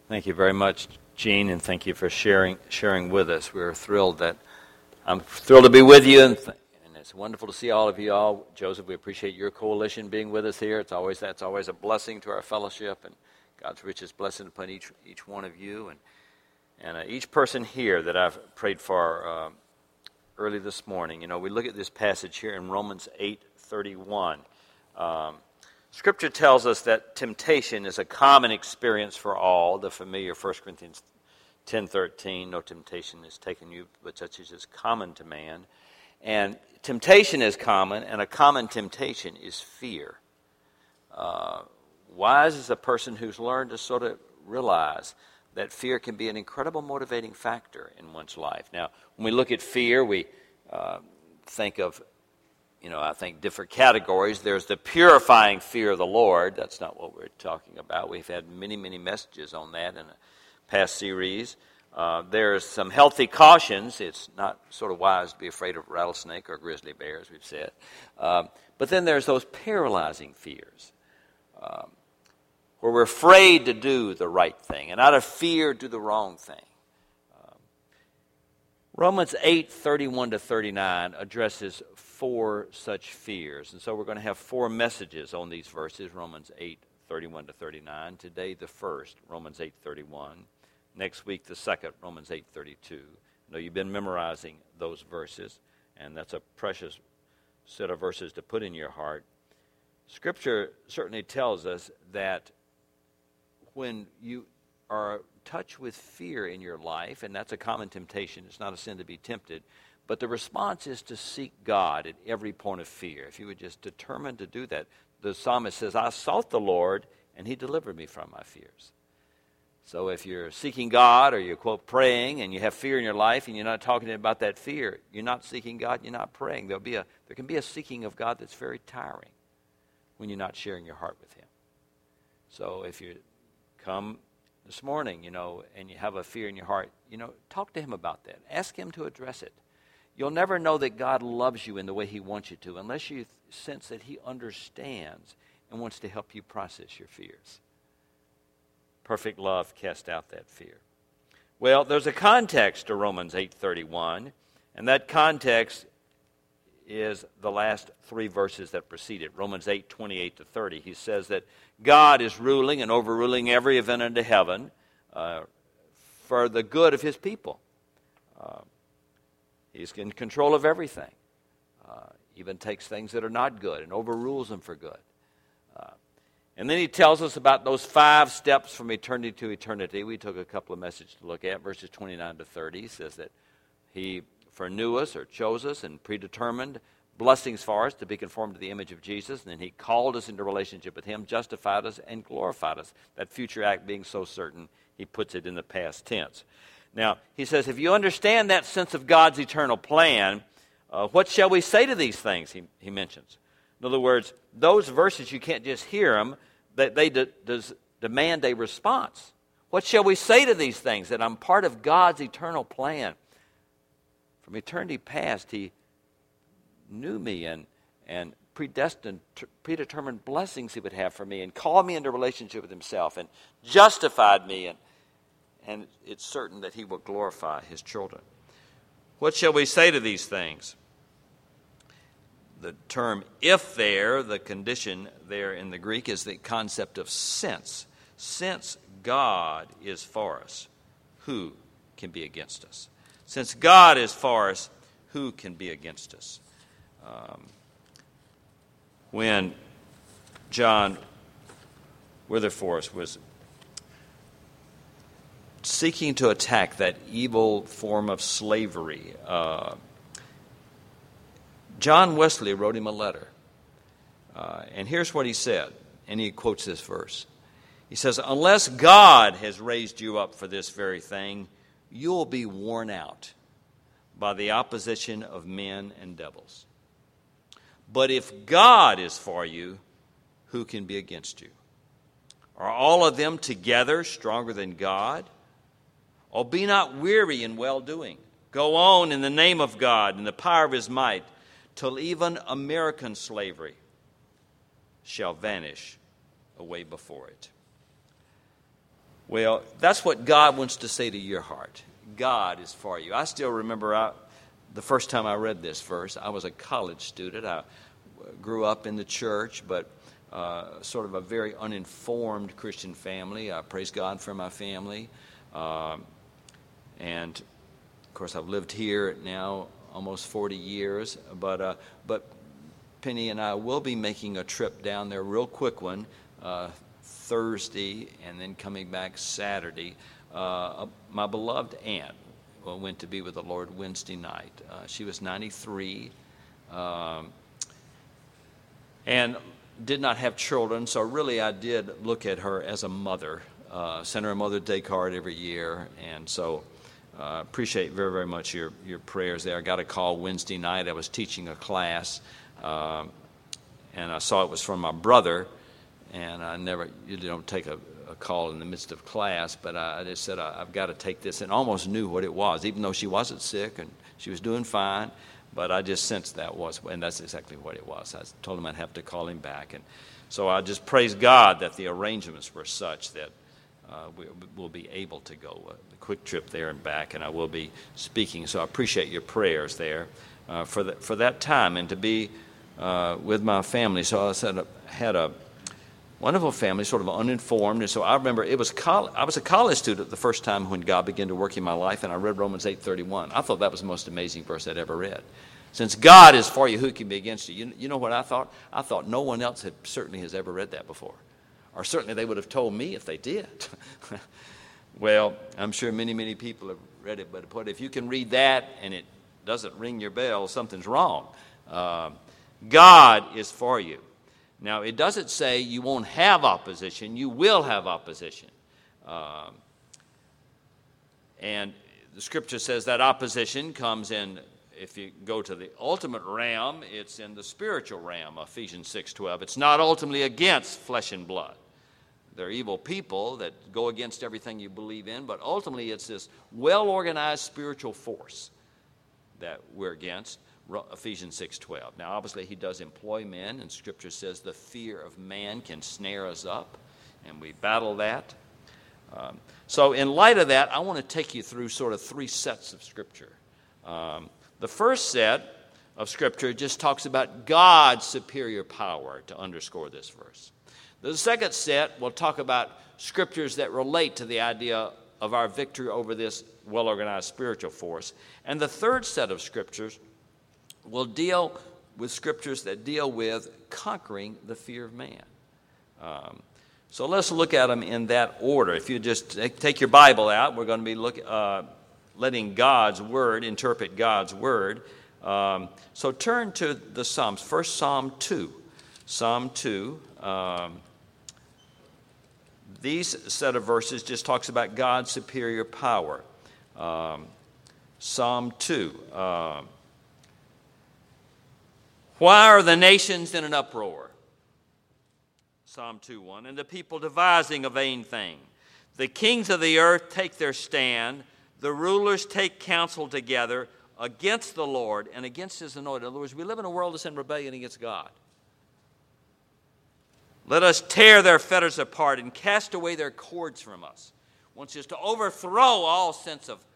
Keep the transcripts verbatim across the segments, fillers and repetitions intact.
Thank you very much, Gene, and thank you for sharing sharing with us. We're thrilled that I'm thrilled to be with you, and, th- and it's wonderful to see all of you all. Joseph, we appreciate your coalition being with us here. It's always that's always a blessing to our fellowship, and God's richest blessing upon each each one of you, and and uh, each person here that I've prayed for uh, early this morning. You know, we look at this passage here in Romans eight thirty-one. Um, Scripture tells us that temptation is a common experience for all. The familiar First Corinthians ten thirteen, no temptation is taken you, but such as is common to man. And temptation is common, and a common temptation is fear. Uh, wise is a person who's learned to sort of realize that fear can be an incredible motivating factor in one's life. Now, when we look at fear, we uh, think of You know, I think different categories. There's the purifying fear of the Lord. That's not what we're talking about. We've had many, many messages on that in a past series. Uh, there's some healthy cautions. It's not sort of wise to be afraid of rattlesnake or grizzly bear, as we've said. Um, but then there's those paralyzing fears, um, where we're afraid to do the right thing, and out of fear do the wrong thing. Romans eight thirty-one to thirty-nine addresses four such fears. And so we're going to have four messages on these verses, Romans eight thirty-one to thirty-nine. Today the first, Romans eight thirty-one. Next week the second, Romans eight thirty-two. I know you've been memorizing those verses, and that's a precious set of verses to put in your heart. Scripture certainly tells us that when you are touch with fear in your life, and that's a common temptation. It's not a sin to be tempted, but the response is to seek God at every point of fear. If you would just determine to do that, the psalmist says, I sought the Lord, and he delivered me from my fears. So if you're seeking God, or you're, quote, praying, and you have fear in your life, and you're not talking about that fear, you're not seeking God, you're not praying. There'll be a, there can be a seeking of God that's very tiring when you're not sharing your heart with him. So if you come this morning, you know, and you have a fear in your heart, you know, talk to him about that. Ask him to address it. You'll never know that God loves you in the way he wants you to unless you sense that he understands and wants to help you process your fears. Perfect love casts out that fear. Well, there's a context to Romans eight thirty-one, and that context is the last three verses that precede it. Romans eight twenty-eight to thirty. He says that God is ruling and overruling every event under heaven uh, for the good of his people. Uh, he's in control of everything. Uh, even takes things that are not good and overrules them for good. Uh, and then he tells us about those five steps from eternity to eternity. We took a couple of messages to look at. Verses twenty-nine to thirty. He says that he foreknew us or chose us and predetermined blessings for us to be conformed to the image of Jesus. And then he called us into relationship with him, justified us, and glorified us. That future act being so certain, he puts it in the past tense. Now, he says, if you understand that sense of God's eternal plan, uh, what shall we say to these things, he, he mentions. In other words, those verses, you can't just hear them, that they de- does demand a response. What shall we say to these things? That I'm part of God's eternal plan. From eternity past, he knew me and, and predestined, predetermined blessings he would have for me and called me into relationship with himself and justified me. And, and it's certain that he will glorify his children. What shall we say to these things? The term if there, the condition there in the Greek, is the concept of since. Since God is for us, who can be against us? Since God is for us, who can be against us? Um, when John Wilberforce was seeking to attack that evil form of slavery, uh, John Wesley wrote him a letter. Uh, and here's what he said, and he quotes this verse. He says, unless God has raised you up for this very thing, you'll be worn out by the opposition of men and devils. But if God is for you, who can be against you? Are all of them together stronger than God? Oh, be not weary in well-doing. Go on in the name of God and the power of his might, till even American slavery shall vanish away before it. Well, that's what God wants to say to your heart. God is for you. I still remember I, the first time I read this verse. I was a college student. I grew up in the church, but uh, sort of a very uninformed Christian family. I praise God for my family. Um, and, of course, I've lived here now almost forty years. But, uh, but Penny and I will be making a trip down there, real quick one, uh, Thursday, and then coming back Saturday. Uh, my beloved aunt well, went to be with the Lord Wednesday night. Uh, she was ninety-three um, and did not have children, so really I did look at her as a mother. Uh, sent her a Mother's Day card every year, and so uh, appreciate very, very much your, your prayers there. I got a call Wednesday night. I was teaching a class, uh, and I saw it was from my brother, and I never, you don't take a, a call in the midst of class, but I, I just said, I, I've got to take this, and almost knew what it was, even though she wasn't sick, and she was doing fine, but I just sensed that was, and that's exactly what it was. I told him I'd have to call him back, and so I just praise God that the arrangements were such that uh, we, we'll be able to go a quick trip there and back, and I will be speaking, so I appreciate your prayers there uh, for, the, for that time, and to be uh, with my family. So I said, had a wonderful family, sort of uninformed, and so I remember it was college, I was a college student the first time when God began to work in my life, and I read Romans eight thirty-one. I thought that was the most amazing verse I'd ever read. Since God is for you, who can be against you? You, you know what I thought? I thought no one else had certainly has ever read that before, or certainly they would have told me if they did. Well, I'm sure many, many people have read it, but, but if you can read that and it doesn't ring your bell, something's wrong. Uh, God is for you. Now, it doesn't say you won't have opposition. You will have opposition. Um, and the Scripture says that opposition comes in, if you go to the ultimate realm, it's in the spiritual realm, Ephesians six twelve. It's not ultimately against flesh and blood. There are evil people that go against everything you believe in, but ultimately it's this well-organized spiritual force that we're against. Ephesians six twelve. Now, obviously, he does employ men, and Scripture says the fear of man can snare us up, and we battle that. Um, so in light of that, I want to take you through sort of three sets of Scripture. Um, the first set of Scripture just talks about God's superior power, to underscore this verse. The second set will talk about Scriptures that relate to the idea of our victory over this well-organized spiritual force. And the third set of Scriptures will deal with Scriptures that deal with conquering the fear of man. Um, so let's look at them in that order. If you just take your Bible out, we're going to be look, uh, letting God's Word interpret God's Word. Um, so turn to the Psalms. First, Psalm two. Psalm two. Um, these set of verses just talks about God's superior power. Um, Psalm two. Uh, Why are the nations in an uproar? Psalm two one. And the people devising a vain thing. The kings of the earth take their stand. The rulers take counsel together against the Lord and against his anointed. In other words, we live in a world that's in rebellion against God. Let us tear their fetters apart and cast away their cords from us. Wants us to overthrow all sense of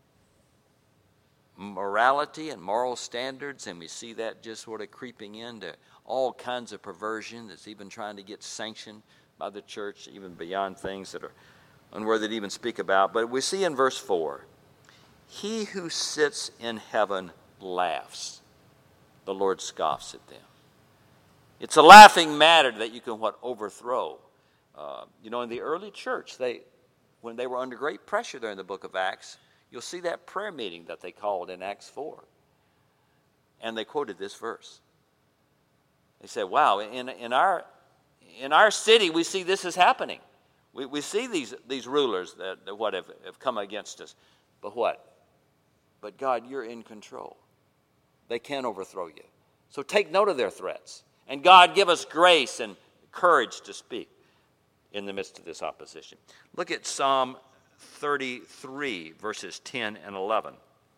morality and moral standards, and we see that just sort of creeping into all kinds of perversion that's even trying to get sanctioned by the church, even beyond things that are unworthy to even speak about. But we see in verse four, he who sits in heaven laughs. The Lord scoffs at them. It's a laughing matter that you can what overthrow. Uh, you know, in the early church, they when they were under great pressure there in the book of Acts, you'll see that prayer meeting that they called in Acts four. And they quoted this verse. They said, wow, in, in, our, in our city, we see this is happening. We, we see these, these rulers that, that what have, have come against us. But what? But God, you're in control. They can't overthrow you. So take note of their threats. And God, give us grace and courage to speak in the midst of this opposition. Look at Psalm thirty-three, verses ten and eleven.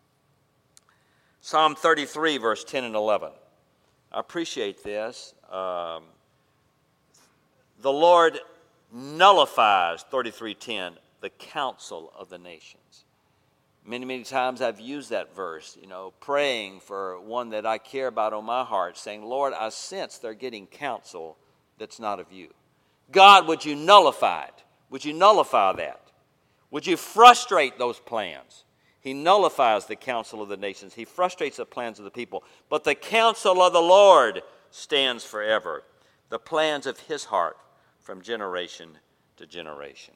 Psalm thirty-three, verse ten and eleven. I appreciate this. Um, the Lord nullifies, thirty-three ten, the counsel of the nations. Many, many times I've used that verse, you know, praying for one that I care about on my heart, saying, Lord, I sense they're getting counsel that's not of you. God, would you nullify it? Would you nullify that? Would you frustrate those plans? He nullifies the counsel of the nations. He frustrates the plans of the people. But the counsel of the Lord stands forever. The plans of his heart from generation to generation.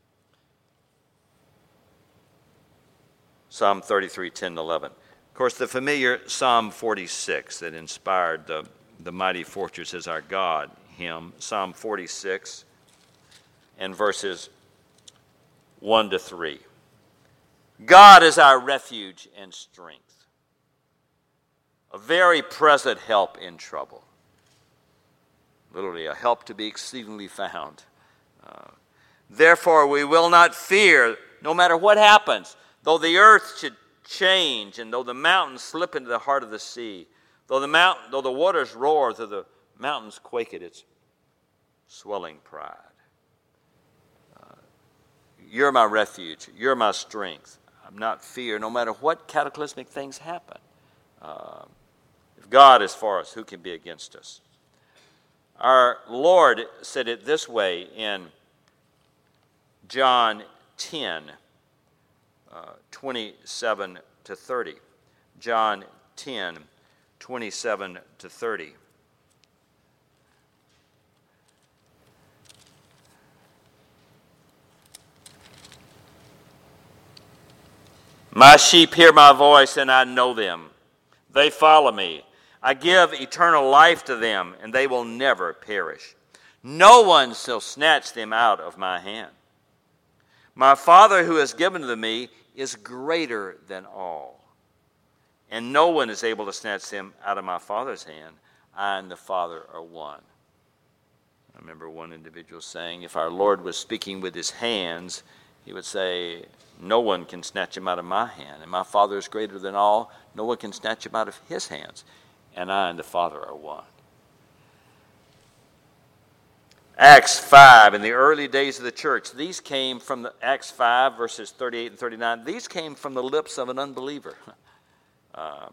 Psalm thirty-three, ten, eleven. Of course, the familiar Psalm forty-six that inspired the, the mighty fortress is our God hymn. Psalm forty-six and verses one to three. God is our refuge and strength, a very present help in trouble. Literally, a help to be exceedingly found. Uh, Therefore, we will not fear, no matter what happens. Though the earth should change, and though the mountains slip into the heart of the sea, though the mountain, though the waters roar, though the mountains quake at its swelling pride. Uh, you're my refuge. You're my strength. I'm not fear, no matter what cataclysmic things happen. Uh, if God is for us, who can be against us? Our Lord said it this way in John ten. Uh, twenty-seven to thirty. John ten, twenty-seven to thirty. My sheep hear my voice, and I know them. They follow me. I give eternal life to them, and they will never perish. No one shall snatch them out of my hand. My Father who has given them to me is greater than all, and no one is able to snatch them out of my Father's hand. I and the Father are one. I remember one individual saying, if our Lord was speaking with his hands, he would say, no one can snatch him out of my hand, and my Father is greater than all. No one can snatch him out of his hands, and I and the Father are one. Acts five, in the early days of the church, these came from the, Acts five, verses thirty-eight and thirty-nine. These came from the lips of an unbeliever. Um,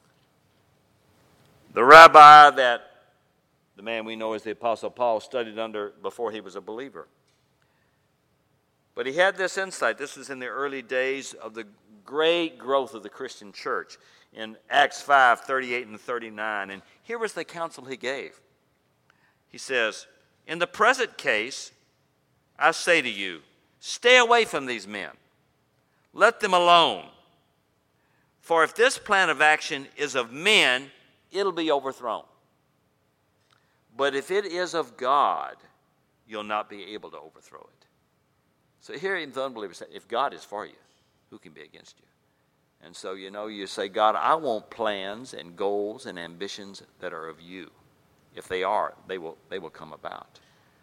the rabbi that the man we know as the Apostle Paul studied under before he was a believer. But he had this insight. This was in the early days of the great growth of the Christian church in Acts five, thirty-eight and thirty-nine. And here was the counsel he gave. He says, in the present case, I say to you, stay away from these men. Let them alone. For if this plan of action is of men, it'll be overthrown. But if it is of God, you'll not be able to overthrow it. So here the unbeliever said, if God is for you, who can be against you? And so, you know, you say, God, I want plans and goals and ambitions that are of you. If they are, they will, they will come about.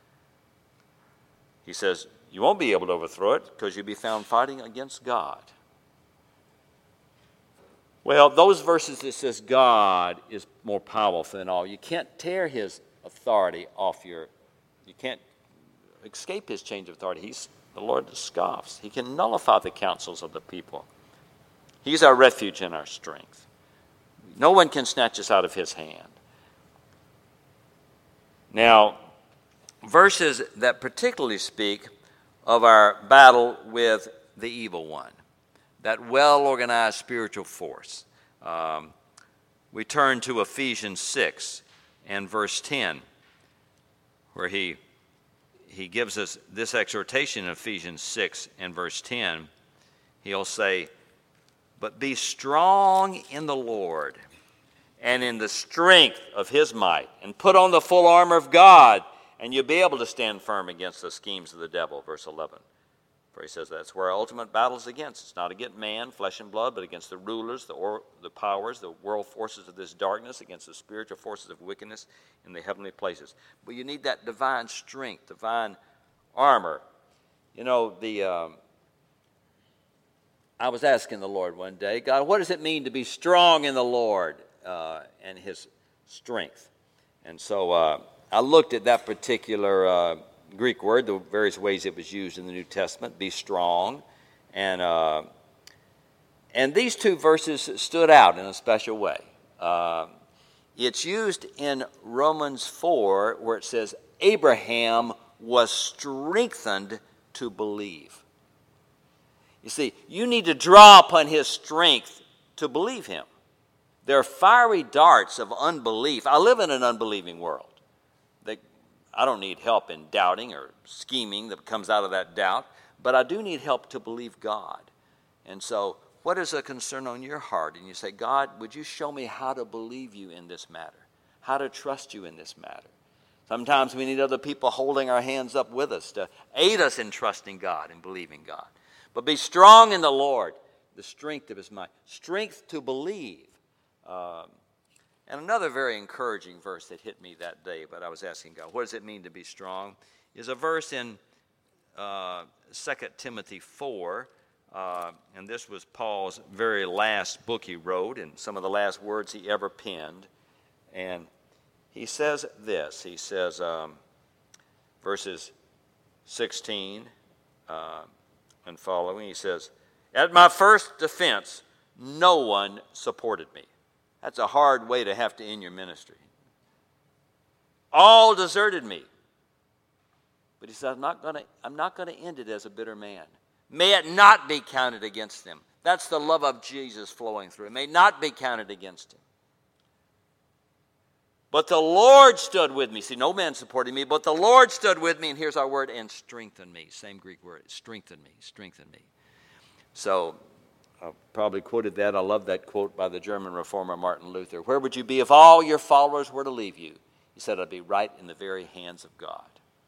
He says, you won't be able to overthrow it because you'll be found fighting against God. Well, those verses that says God is more powerful than all, you can't tear his authority off your, you can't escape his change of authority. He's the Lord that scoffs. He can nullify the counsels of the people. He's our refuge and our strength. No one can snatch us out of his hand. Now, verses that particularly speak of our battle with the evil one, that well-organized spiritual force. Um, we turn to Ephesians six and verse ten, where he, he gives us this exhortation in Ephesians six and verse ten. He'll say, but be strong in the Lord and in the strength of his might, and put on the full armor of God, and you'll be able to stand firm against the schemes of the devil, verse eleven. For he says that's where our ultimate battle is against. It's not against man, flesh and blood, but against the rulers, the, or, the powers, the world forces of this darkness, against the spiritual forces of wickedness in the heavenly places. But you need that divine strength, divine armor. You know, the um, I was asking the Lord one day, God, what does it mean to be strong in the Lord uh, and his strength? And so uh, I looked at that particular uh, Greek word, the various ways it was used in the New Testament, be strong. And, uh, and these two verses stood out in a special way. Uh, it's used in Romans four where it says, Abraham was strengthened to believe. You see, you need to draw upon his strength to believe him. There are fiery darts of unbelief. I live in an unbelieving world. They, I don't need help in doubting or scheming that comes out of that doubt, but I do need help to believe God. And so, what is a concern on your heart? And you say, God, would you show me how to believe you in this matter? How to trust you in this matter? Sometimes we need other people holding our hands up with us to aid us in trusting God and believing God. But be strong in the Lord, the strength of his might. Strength to believe. Um, and another very encouraging verse that hit me that day, but I was asking God, what does it mean to be strong? Is a verse in uh, Second Timothy four, uh, and this was Paul's very last book he wrote and some of the last words he ever penned. And he says this, he says, um, verses sixteen uh, and following, he says, at my first defense, no one supported me. That's a hard way to have to end your ministry. All deserted me. But he said, I'm not going to I'm not going to end it as a bitter man. May it not be counted against them. That's the love of Jesus flowing through. It may not be counted against him. But the Lord stood with me. See, no man supported me, but the Lord stood with me, and here's our word, and strengthened me. Same Greek word, strengthened me, strengthened me. So, I probably quoted that. I love that quote by the German reformer Martin Luther. Where would you be if all your followers were to leave you? He said, I'd be right in the very hands of God.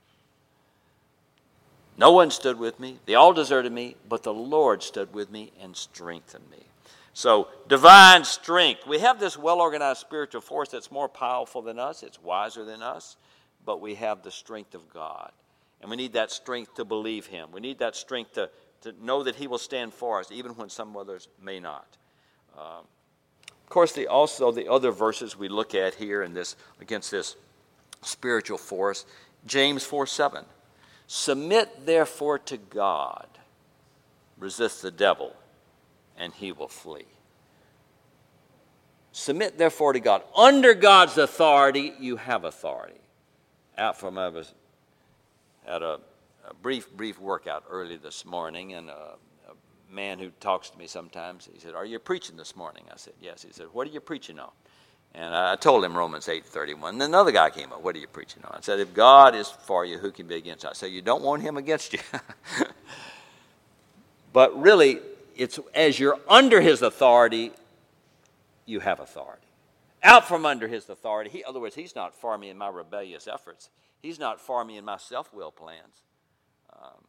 No one stood with me. They all deserted me, but the Lord stood with me and strengthened me. So, divine strength. We have this well-organized spiritual force that's more powerful than us. It's wiser than us, but we have the strength of God. And we need that strength to believe him. We need that strength to to know that he will stand for us, even when some others may not. Um, of course, the, also the other verses we look at here in this against this spiritual force, James four seven. Submit therefore to God, resist the devil, and he will flee. Submit therefore to God. Under God's authority, you have authority. Out from I was at a A brief, brief workout early this morning, and a, a man who talks to me sometimes, he said, are you preaching this morning? I said, yes. He said, what are you preaching on? And I told him Romans eight thirty-one. And then another guy came up, what are you preaching on? I said, if God is for you, who can be against you? I said, you don't want him against you. But really, it's as you're under his authority, you have authority. Out from under his authority. He, in other words, he's not for me in my rebellious efforts. He's not for me in my self-will plans. Um,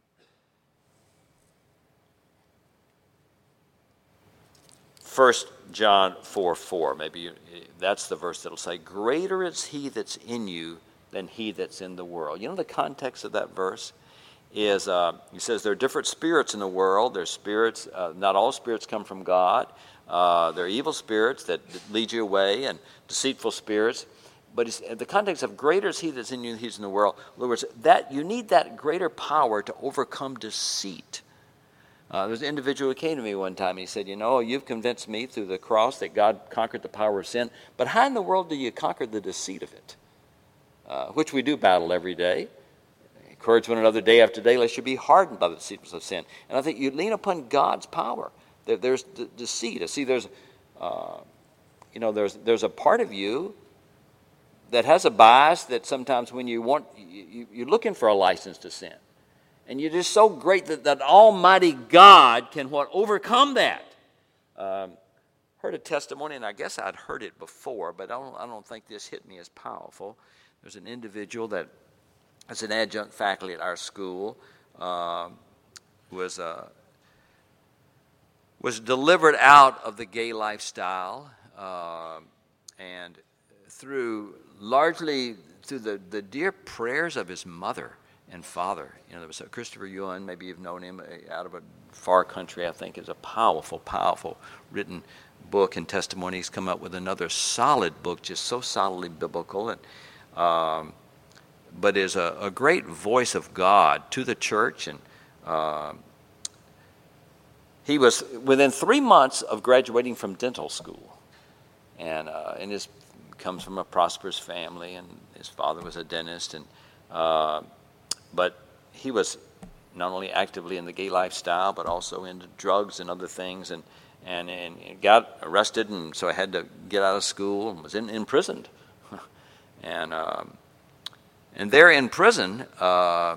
First John four four, maybe you, that's the verse that'll say, greater is he that's in you than he that's in the world. You know the context of that verse is, uh, he says there are different spirits in the world. There's spirits, uh, not all spirits come from God. Uh, there are evil spirits that lead you away and deceitful spirits. But it's, the context of greater is he that's in you than he's in the world. In other words, that, you need that greater power to overcome deceit. Uh, there's an individual who came to me one time. He said, you know, you've convinced me through the cross that God conquered the power of sin. But how in the world do you conquer the deceit of it? Uh, which we do battle every day. Encourage one another day after day, lest you be hardened by the deceitfulness of sin. And I think you lean upon God's power. There, there's de- deceit. I see there's, uh, you know, there's there's a part of you that has a bias that sometimes when you want, you, you're looking for a license to sin. And you're just so great that, that Almighty God can what? Overcome that. Um, heard a testimony, and I guess I'd heard it before, but I don't, I don't think this hit me as powerful. There's an individual that is an adjunct faculty at our school, uh, was, uh, was delivered out of the gay lifestyle, uh, and through largely through the, the dear prayers of his mother and father. You know, there was a Christopher Yuan, maybe you've known him, out of a far country, I think, is a powerful, powerful written book and testimony. He's come up with another solid book, just so solidly biblical. And um, but is a, a great voice of God to the church. And uh, he was within three months of graduating from dental school, and uh, and his comes from a prosperous family, and his father was a dentist, and uh, but he was not only actively in the gay lifestyle, but also into drugs and other things, and and, and got arrested, and so I had to get out of school and was in, imprisoned. and um, and there in prison, uh,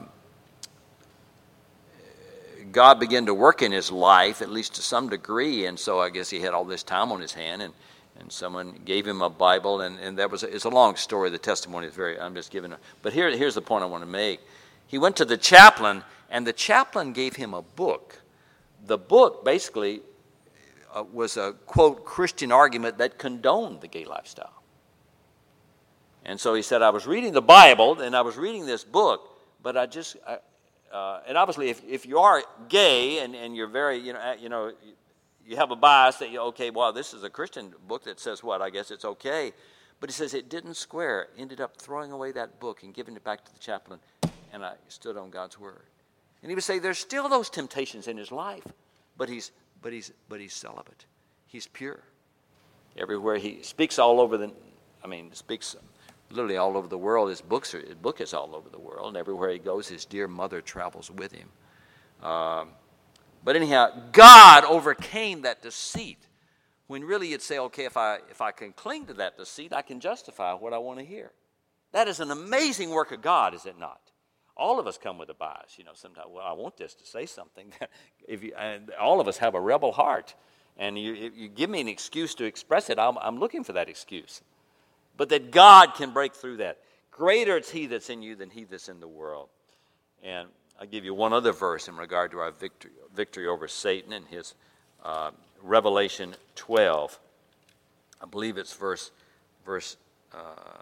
God began to work in his life, at least to some degree, and so I guess he had all this time on his hand, and, and someone gave him a Bible, and, and that was a, it's a long story. The testimony is very, I'm just giving a, but here, here's the point I want to make. He went to the chaplain, and the chaplain gave him a book. The book basically uh, was a, quote, Christian argument that condoned the gay lifestyle. And so he said, I was reading the Bible, and I was reading this book, but I just, I, uh, and obviously if, if you are gay and, and you're very, you know, you know, you have a bias that, you okay, well, this is a Christian book that says what, I guess it's okay. But he says it didn't square, ended up throwing away that book and giving it back to the chaplain, and I stood on God's word. And he would say there's still those temptations in his life, but he's, but he's, but he's celibate. He's pure. Everywhere he speaks all over the, I mean, speaks literally all over the world. His books are, his book is all over the world, and everywhere he goes, his dear mother travels with him. Um, but anyhow, God overcame that deceit. When really you'd say, okay, if I if I can cling to that deceit, I can justify what I want to hear. That is an amazing work of God, is it not? All of us come with a bias. You know, sometimes, well, I want this to say something. if you, and all of us have a rebel heart. And you, if you give me an excuse to express it, I'm, I'm looking for that excuse. But that God can break through that. Greater is he that's in you than he that's in the world. And I'll give you one other verse in regard to our victory, victory over Satan and his uh, Revelation twelve. I believe it's verse, verse uh,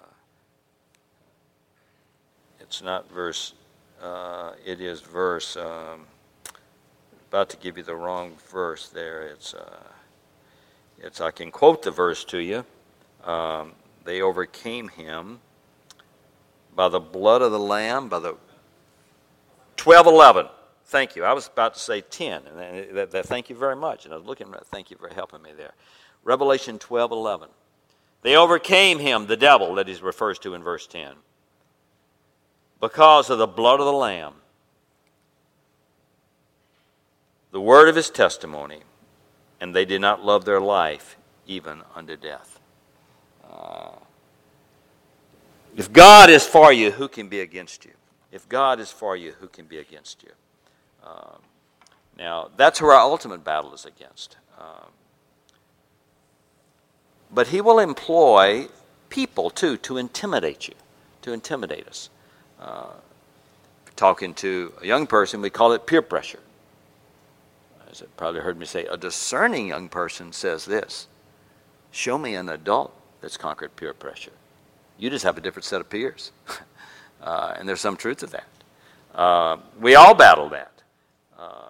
it's not verse, uh, it is verse, um, about to give you the wrong verse there. It's, uh, it's I can quote the verse to you. Um, they overcame him by the blood of the Lamb, by the twelve eleven. Thank you. I was about to say ten. And that, that, thank you very much. And I was looking at thank you for helping me there. Revelation twelve eleven. They overcame him, the devil, that he refers to in verse ten, because of the blood of the Lamb, the word of his testimony, and they did not love their life even unto death. Uh, if God is for you, who can be against you? If God is for you, who can be against you? Um, now, that's who our ultimate battle is against. Um, but he will employ people, too, to intimidate you, to intimidate us. Uh, talking to a young person, we call it peer pressure. As you probably heard me say, a discerning young person says this: show me an adult that's conquered peer pressure. You just have a different set of peers. uh, and there's some truth to that. Uh, we all battle that. Uh,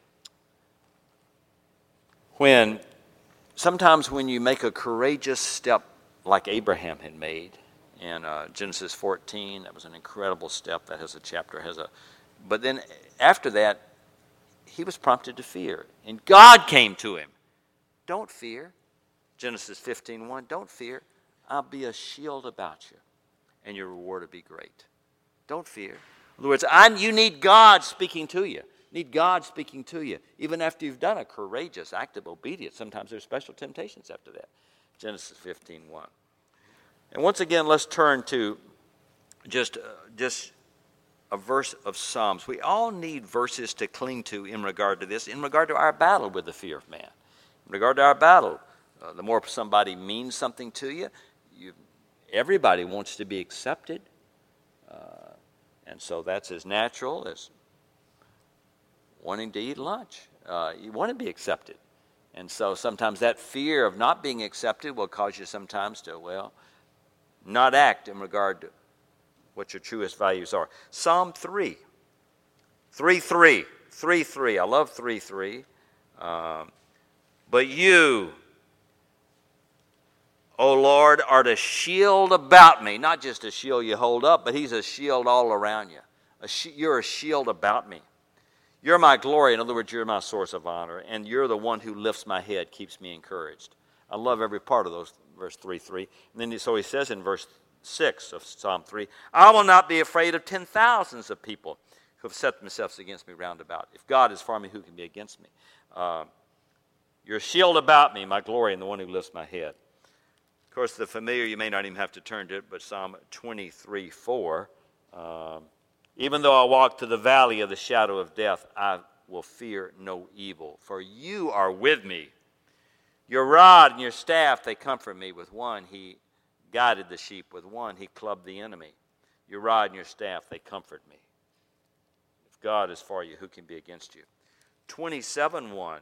when sometimes when you make a courageous step like Abraham had made in uh, Genesis fourteen, that was an incredible step. That has a chapter, has a, but then after that, he was prompted to fear, and God came to him. Don't fear. Genesis fifteen one. Don't fear. I'll be a shield about you, and your reward will be great. Don't fear. In other words, I, you need God speaking to you. Need God speaking to you. Even after you've done a courageous act of obedience, sometimes there's special temptations after that. Genesis fifteen one. And once again, let's turn to just, uh, just a verse of Psalms. We all need verses to cling to in regard to this, in regard to our battle with the fear of man. In regard to our battle, uh, the more somebody means something to you, you everybody wants to be accepted. Uh, and so that's as natural as wanting to eat lunch. Uh, you want to be accepted. And so sometimes that fear of not being accepted will cause you sometimes to, well, not act in regard to what your truest values are. Psalm three. three three. three three. I love three three. Um, but you, O Lord, art a shield about me. Not just a shield you hold up, but he's a shield all around you. A sh- you're a shield about me. You're my glory. In other words, you're my source of honor. And you're the one who lifts my head, keeps me encouraged. I love every part of those, verse three three. And then so he says in verse six of Psalm three, I will not be afraid of ten thousands of people who have set themselves against me round about. If God is for me, who can be against me? Uh, you're a shield about me, my glory, and the one who lifts my head. Of course, the familiar, you may not even have to turn to it, but Psalm twenty-three four. Um, Even though I walk to the valley of the shadow of death, I will fear no evil, for you are with me. Your rod and your staff, they comfort me. With one, he guided the sheep. With one, he clubbed the enemy. Your rod and your staff, they comfort me. If God is for you, who can be against you? twenty-seven one.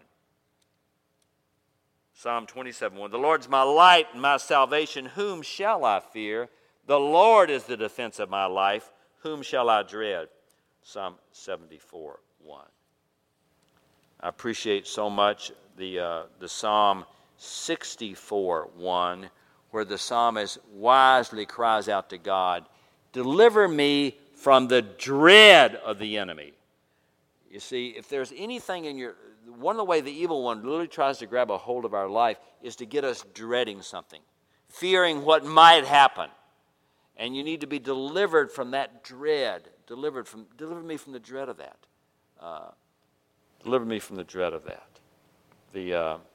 Psalm twenty-seven one. The Lord's my light and my salvation. Whom shall I fear? The Lord is the defense of my life. Whom shall I dread? Psalm seventy-four one. I appreciate so much the, uh, the Psalm sixty-four one, where the psalmist wisely cries out to God, deliver me from the dread of the enemy. You see, if there's anything in your... One of the ways the evil one literally tries to grab a hold of our life is to get us dreading something, fearing what might happen. And you need to be delivered from that dread. Delivered from, deliver me from the dread of that. Uh, deliver me from the dread of that. The uh, I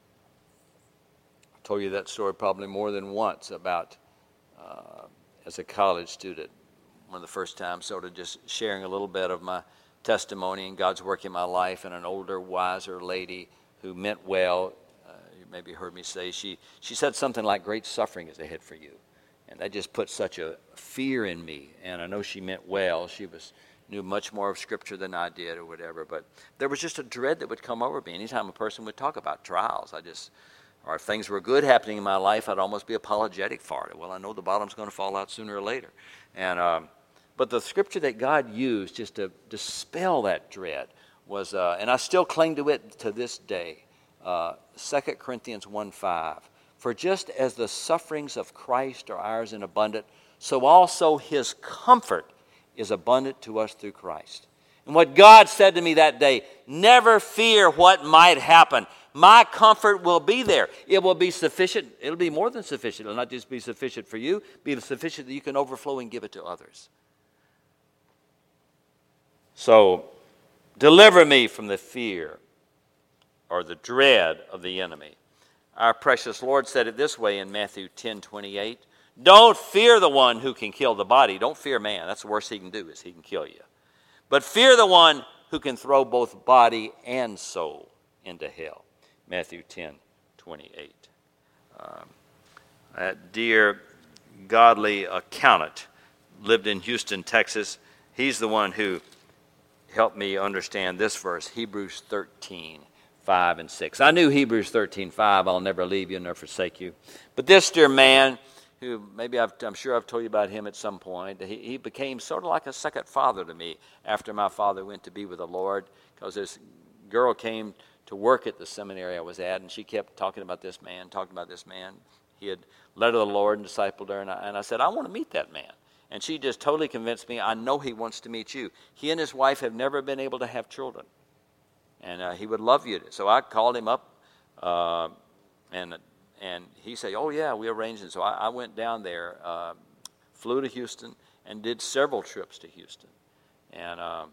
told you that story probably more than once about uh, as a college student, one of the first times, sort of just sharing a little bit of my testimony and God's work in my life, and an older, wiser lady who meant well. Uh, you maybe heard me say she she said something like, "Great suffering is ahead for you." And that just put such a fear in me. And I know she meant well. She was knew much more of Scripture than I did or whatever. But there was just a dread that would come over me. Anytime a person would talk about trials, I just, or if things were good happening in my life, I'd almost be apologetic for it. Well, I know the bottom's going to fall out sooner or later. And um, but the Scripture that God used just to dispel that dread was, uh, and I still cling to it to this day, uh, Second Corinthians one five. For just as the sufferings of Christ are ours in abundant, so also his comfort is abundant to us through Christ. And what God said to me that day, never fear what might happen. My comfort will be there. It will be sufficient. It'll be more than sufficient. It'll not just be sufficient for you, be sufficient that you can overflow and give it to others. So, deliver me from the fear or the dread of the enemy. Our precious Lord said it this way in Matthew ten twenty-eight. Don't fear the one who can kill the body. Don't fear man. That's the worst he can do, is he can kill you. But fear the one who can throw both body and soul into hell. Matthew ten twenty-eight. Um, that dear godly accountant lived in Houston, Texas. He's the one who helped me understand this verse, Hebrews thirteen. five and six. I knew Hebrews thirteen five, I'll never leave you nor forsake you. But this dear man, who maybe I've, I'm sure I've told you about him at some point, he, he became sort of like a second father to me after my father went to be with the Lord, because this girl came to work at the seminary I was at, and she kept talking about this man, talking about this man. He had led her to the Lord and discipled her, and I, and I said, I want to meet that man. And she just totally convinced me, I know he wants to meet you. He and his wife have never been able to have children. And uh, he would love you. So I called him up, uh, and and he said, oh, yeah, we arranged it. So I, I went down there, uh, flew to Houston, and did several trips to Houston. And uh,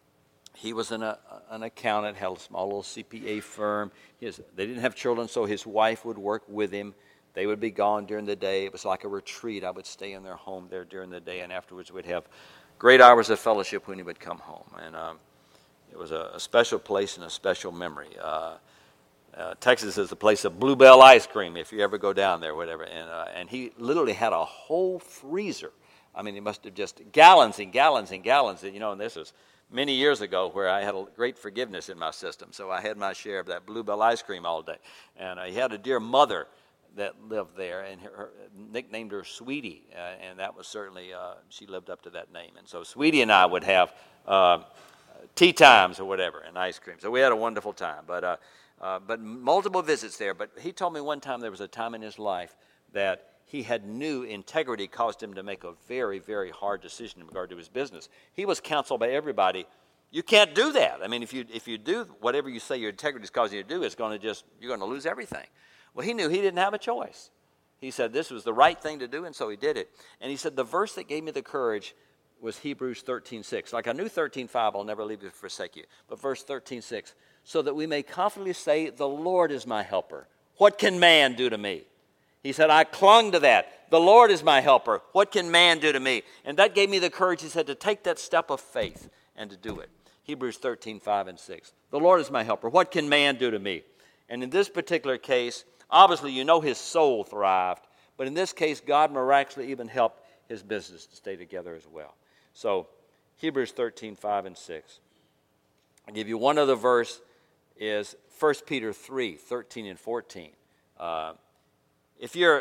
he was an, uh, an accountant, had a small little C P A firm. His, they didn't have children, so his wife would work with him. They would be gone during the day. It was like a retreat. I would stay in their home there during the day, and afterwards we'd have great hours of fellowship when he would come home. And um, it was a, a special place and a special memory. Uh, uh, Texas is the place of Bluebell ice cream, if you ever go down there, whatever. And uh, and he literally had a whole freezer. I mean, he must have just gallons and gallons and gallons. You know, and this was many years ago where I had a great forgiveness in my system. So I had my share of that Bluebell ice cream all day. And uh, he had a dear mother that lived there, and her, her nicknamed her Sweetie, uh, and that was certainly, uh, she lived up to that name. And so Sweetie and I would have uh, tea times or whatever, and ice cream. So we had a wonderful time, but uh, uh, but multiple visits there. But he told me one time there was a time in his life that he had knew integrity caused him to make a very, very hard decision in regard to his business. He was counseled by everybody, you can't do that. I mean, if you if you do whatever you say your integrity is causing you to do, it's going to just, you're going to lose everything. Well, he knew he didn't have a choice. He said this was the right thing to do, and so he did it. And he said the verse that gave me the courage was Hebrews thirteen six. Like I knew thirteen five, I'll never leave you or forsake you. But verse thirteen six, so that we may confidently say, the Lord is my helper. What can man do to me? He said, I clung to that. The Lord is my helper. What can man do to me? And that gave me the courage, he said, to take that step of faith and to do it. Hebrews thirteen five and six. The Lord is my helper. What can man do to me? And in this particular case, obviously you know his soul thrived. But in this case, God miraculously even helped his business to stay together as well. So, Hebrews thirteen five and six. I'll give you one other verse, is First Peter three thirteen and fourteen. Uh, if you're,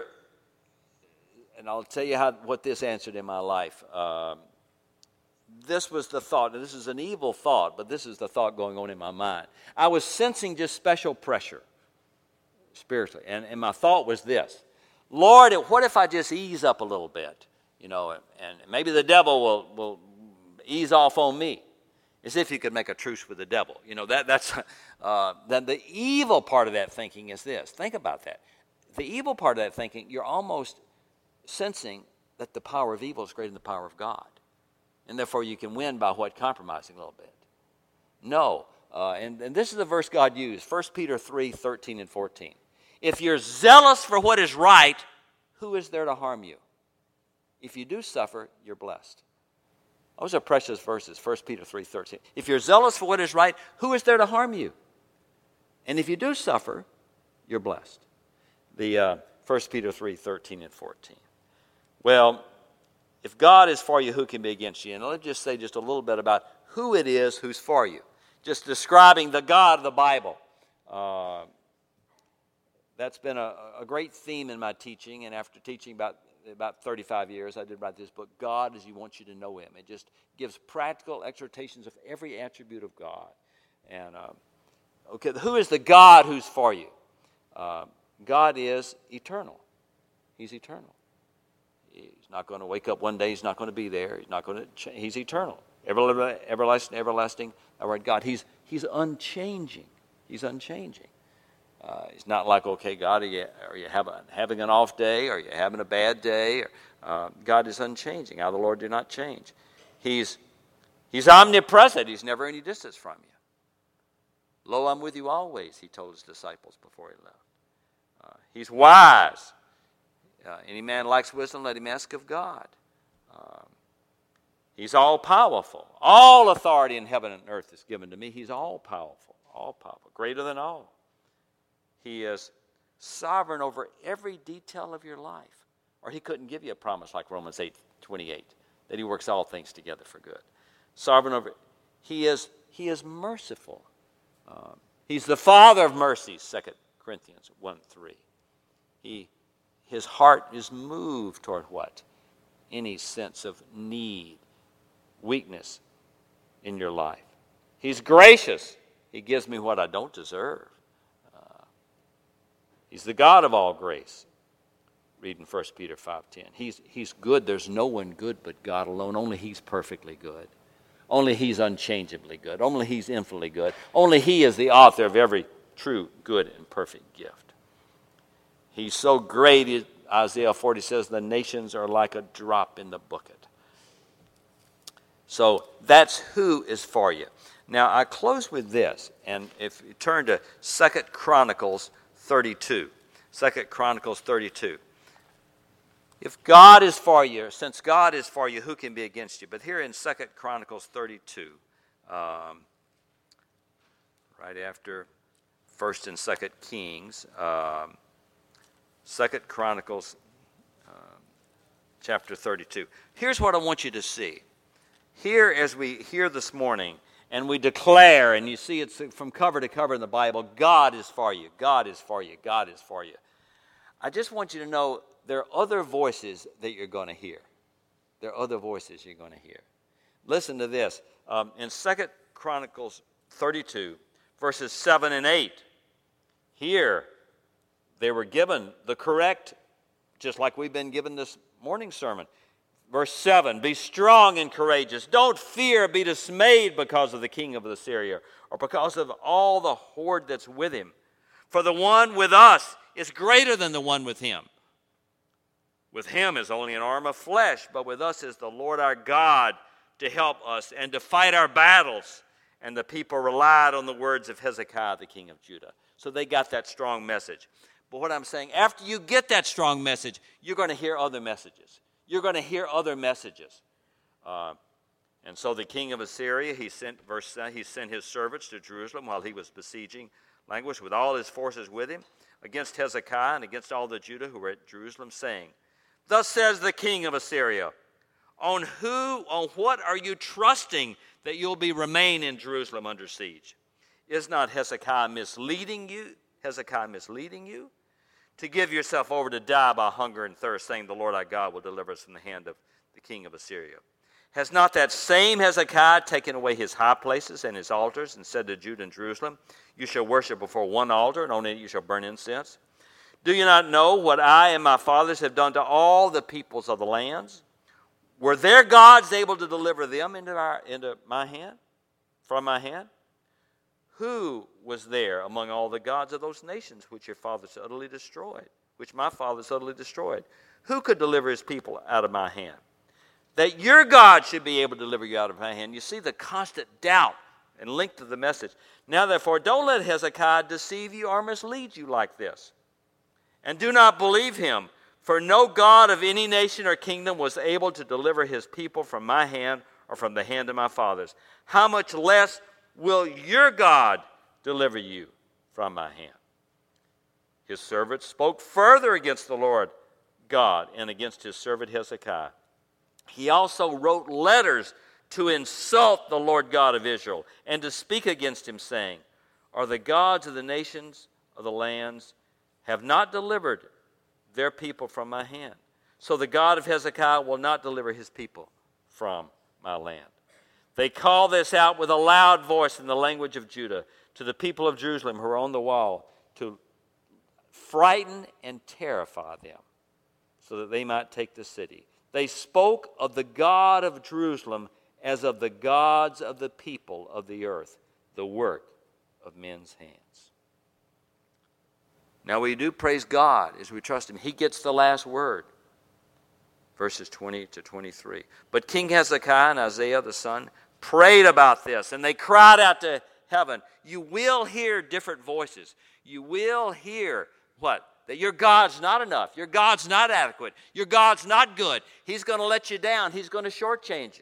and I'll tell you how what this answered in my life. Um, this was the thought, and this is an evil thought, but this is the thought going on in my mind. I was sensing just special pressure spiritually, and, and my thought was this: Lord, what if I just ease up a little bit? You know, and, and maybe the devil will, will ease off on me. As if you could make a truce with the devil. You know, that that's uh, then the evil part of that thinking is this. Think about that. The evil part of that thinking, you're almost sensing that the power of evil is greater than the power of God. And therefore you can win by what? Compromising a little bit. No. Uh, and, and this is the verse God used. First Peter three thirteen and fourteen. If you're zealous for what is right, who is there to harm you? If you do suffer, you're blessed. Those are precious verses, First Peter three thirteen. If you're zealous for what is right, who is there to harm you? And if you do suffer, you're blessed. The uh, First Peter three thirteen and fourteen. Well, if God is for you, who can be against you? And let's just say just a little bit about who it is who's for you. Just describing the God of the Bible. Uh, that's been a, a great theme in my teaching, and after teaching about about thirty-five years, I did write this book, God as He wants you to know Him. It just gives practical exhortations of every attribute of God. And, uh, okay, who is the God who's for you? Uh, God is eternal. He's eternal. He's not going to wake up one day. He's not going to be there. He's not going to change. He's eternal. Ever, everlasting, everlasting, our word God. He's, he's unchanging. He's unchanging. Uh, it's not like, okay, God, are you, are you have a, having an off day? Are you having a bad day? Or, uh, God is unchanging. I, the Lord, do not change. He's, he's omnipresent. He's never any distance from you. Lo, I'm with you always, He told His disciples before He left. Uh, he's wise. Uh, any man lacks wisdom, let him ask of God. Um, he's all-powerful. All authority in heaven and earth is given to me. He's all-powerful, all-powerful, greater than all. He is sovereign over every detail of your life. Or He couldn't give you a promise like Romans eight twenty-eight, that He works all things together for good. Sovereign over, He is, he is merciful. Um, he's the Father of mercies, Second Corinthians one three. He, His heart is moved toward what? Any sense of need, weakness in your life. He's gracious. He gives me what I don't deserve. He's the God of all grace. Reading First Peter five ten. He's, he's good. There's no one good but God alone. Only He's perfectly good. Only He's unchangeably good. Only He's infinitely good. Only He is the author of every true, good, and perfect gift. He's so great, Isaiah forty says, the nations are like a drop in the bucket. So that's who is for you. Now, I close with this. And if you turn to Second Chronicles thirty-two. Second Chronicles thirty-two. If God is for you, since God is for you, who can be against you? But here in Second Chronicles thirty-two, um, right after First and Second Kings, um, Second Chronicles um, chapter thirty-two. Here's what I want you to see. Here, as we hear this morning, and we declare, and you see it's from cover to cover in the Bible, God is for you, God is for you, God is for you. I just want you to know there are other voices that you're going to hear. There are other voices you're going to hear. Listen to this. Um, in Second Chronicles thirty-two, verses seven and eight, here they were given the correct just like we've been given this morning sermon. Verse seven, be strong and courageous. Don't fear, be dismayed because of the king of Assyria, or because of all the horde that's with him. For the one with us is greater than the one with him. With him is only an arm of flesh, but with us is the Lord our God to help us and to fight our battles. And the people relied on the words of Hezekiah, the king of Judah. So they got that strong message. But what I'm saying, after you get that strong message, you're going to hear other messages. You're going to hear other messages. Uh, and so the king of Assyria, he sent, verse nine, he sent his servants to Jerusalem while he was besieging Languish with all his forces with him against Hezekiah and against all the Judah who were at Jerusalem, saying, thus says the king of Assyria, on who, on what are you trusting that you'll be remain in Jerusalem under siege? Is not Hezekiah misleading you? Hezekiah misleading you? To give yourself over to die by hunger and thirst, saying the Lord our God will deliver us from the hand of the king of Assyria. Has not that same Hezekiah taken away his high places and his altars, and said to Judah and Jerusalem, you shall worship before one altar, and on it you shall burn incense? Do you not know what I and my fathers have done to all the peoples of the lands? Were their gods able to deliver them into, our, into my hand, from my hand? Who was there among all the gods of those nations which your fathers utterly destroyed, which my fathers utterly destroyed? Who could deliver his people out of my hand? That your God should be able to deliver you out of my hand. You see the constant doubt and link to the message. Now therefore, don't let Hezekiah deceive you or mislead you like this. And do not believe him, for no God of any nation or kingdom was able to deliver his people from my hand or from the hand of my fathers. How much less will your God deliver you from my hand? His servants spoke further against the Lord God and against his servant Hezekiah. He also wrote letters to insult the Lord God of Israel and to speak against him, saying, are the gods of the nations of the lands have not delivered their people from my hand? So the God of Hezekiah will not deliver his people from my land. They call this out with a loud voice in the language of Judah to the people of Jerusalem who are on the wall, to frighten and terrify them so that they might take the city. They spoke of the God of Jerusalem as of the gods of the people of the earth, the work of men's hands. Now we do praise God as we trust him. He gets the last word. Verses twenty to twenty-three. But King Hezekiah and Isaiah the son prayed about this, and they cried out to heaven. You will hear different voices. You will hear what? That your God's not enough. Your God's not adequate. Your God's not good. He's going to let you down. He's going to shortchange you.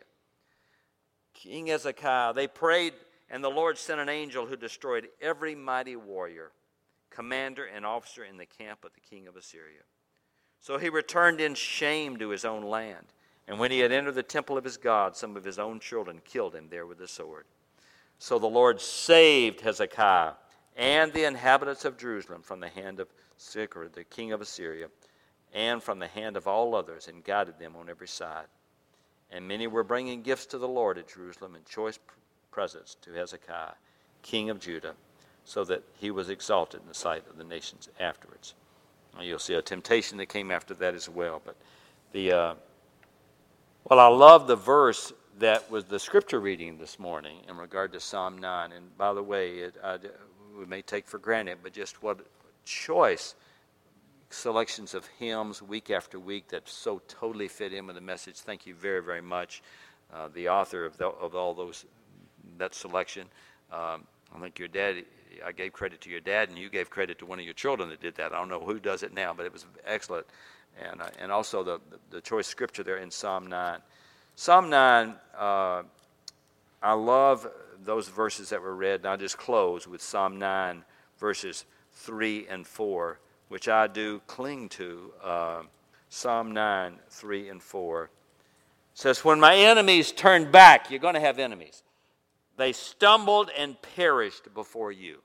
King Hezekiah, they prayed, and the Lord sent an angel who destroyed every mighty warrior, commander and officer in the camp of the king of Assyria. So he returned in shame to his own land. And when he had entered the temple of his God, some of his own children killed him there with the sword. So the Lord saved Hezekiah and the inhabitants of Jerusalem from the hand of Sennacherib, the king of Assyria, and from the hand of all others, and guided them on every side. And many were bringing gifts to the Lord at Jerusalem, and choice presents to Hezekiah, king of Judah, so that he was exalted in the sight of the nations afterwards. Now you'll see a temptation that came after that as well. But the uh, well, I love the verse that was the scripture reading this morning in regard to Psalm nine. And by the way, it, I, we may take for granted, but just what choice selections of hymns week after week that so totally fit in with the message. Thank you very, very much, uh, the author of, the, of all those, that selection. Um, I think your dad, I gave credit to your dad, and you gave credit to one of your children that did that. I don't know who does it now, but it was excellent. And uh, and also the, the choice scripture there in Psalm nine. Psalm nine, uh, I love those verses that were read, and I'll just close with Psalm nine, verses three and four, which I do cling to. Uh, Psalm nine, three and four. It says, when my enemies turned back, you're going to have enemies. They stumbled and perished before you.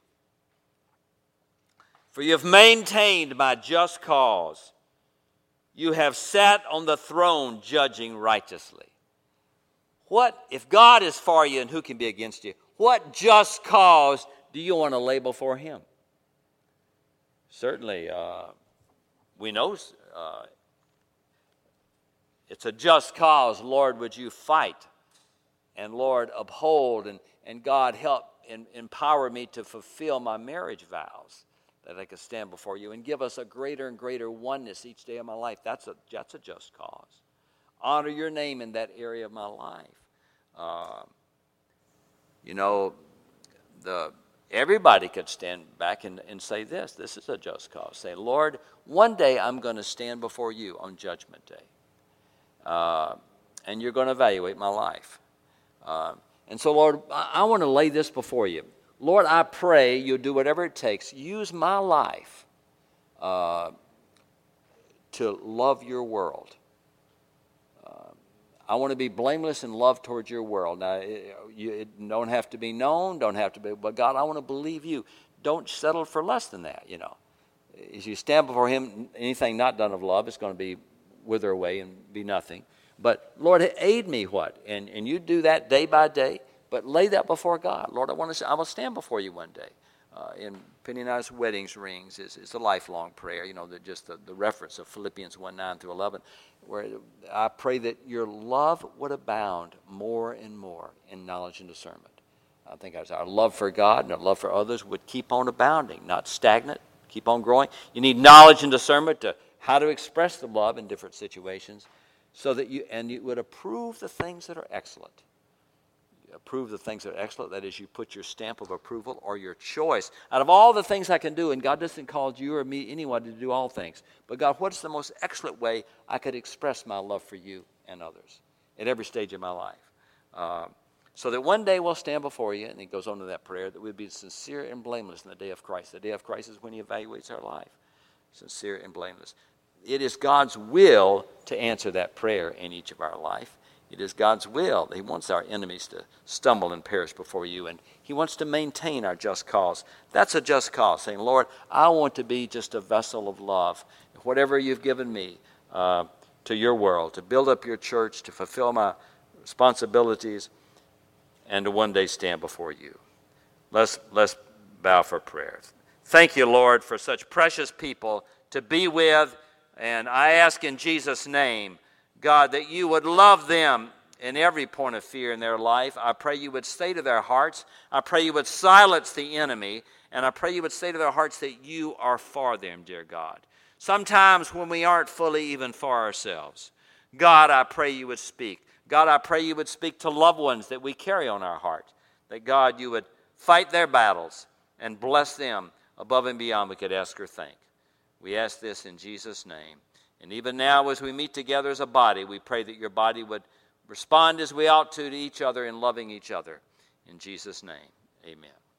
For you have maintained my just cause. You have sat on the throne judging righteously. What, if God is for you, and who can be against you? What just cause do you want to lay before him? Certainly, uh, we know uh, it's a just cause. Lord, would you fight? And Lord, uphold and, and God help and empower me to fulfill my marriage vows, that I could stand before you, and give us a greater and greater oneness each day of my life. That's a, that's a just cause. Honor your name in that area of my life. Uh, you know, the everybody could stand back and, and say this. This is a just cause. Say, Lord, one day I'm going to stand before you on Judgment Day. Uh, and you're going to evaluate my life. Uh, and so, Lord, I, I want to lay this before you. Lord, I pray you'll do whatever it takes. Use my life uh, to love your world. Uh, I want to be blameless in love towards your world. Now, it, you, it don't have to be known, don't have to be, but God, I want to believe you. Don't settle for less than that, you know. As you stand before him, anything not done of love is going to be wither away and be nothing. But, Lord, aid me what? And, and you do that day by day. But lay that before God. Lord, I want to. I will stand before you one day. Uh, in Penny and I's weddings rings is, is a lifelong prayer. You know, the, just the, the reference of Philippians one, nine through eleven, where I pray that your love would abound more and more in knowledge and discernment. I think our love for God and our love for others would keep on abounding, not stagnant, keep on growing. You need knowledge and discernment to how to express the love in different situations, so that you and you would approve the things that are excellent. Approve the things that are excellent. That is, you put your stamp of approval or your choice. Out of all the things I can do, and God doesn't call you or me, anyone, to do all things. But God, what's the most excellent way I could express my love for you and others at every stage of my life? Uh, so that one day we'll stand before you, and he goes on to that prayer, that we'll be sincere and blameless in the day of Christ. The day of Christ is when he evaluates our life. Sincere and blameless. It is God's will to answer that prayer in each of our life. It is God's will. He wants our enemies to stumble and perish before you, and he wants to maintain our just cause. That's a just cause, saying, Lord, I want to be just a vessel of love. Whatever you've given me uh, to your world, to build up your church, to fulfill my responsibilities, and to one day stand before you. Let's, let's bow for prayer. Thank you, Lord, for such precious people to be with, and I ask in Jesus' name, God, that you would love them in every point of fear in their life. I pray you would say to their hearts, I pray you would silence the enemy, and I pray you would say to their hearts that you are for them, dear God. Sometimes when we aren't fully even for ourselves, God, I pray you would speak. God, I pray you would speak to loved ones that we carry on our heart, that God, you would fight their battles and bless them above and beyond we could ask or think. We ask this in Jesus' name. And even now, as we meet together as a body, we pray that your body would respond as we ought to to each other in loving each other. In Jesus' name, amen.